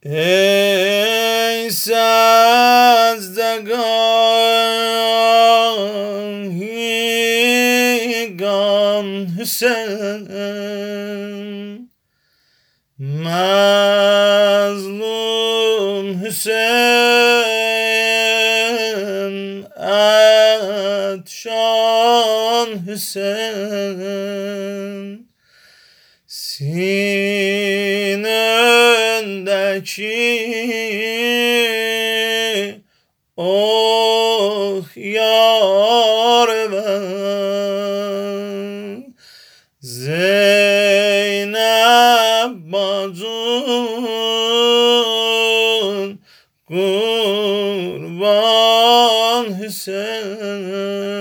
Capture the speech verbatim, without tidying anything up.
ای سجدگاهی Hüseyin, mazlum Hüseyin, atşan Hüseyin, sinendeki oh yar ben, Zeynep bacın, kurban Hüseyin.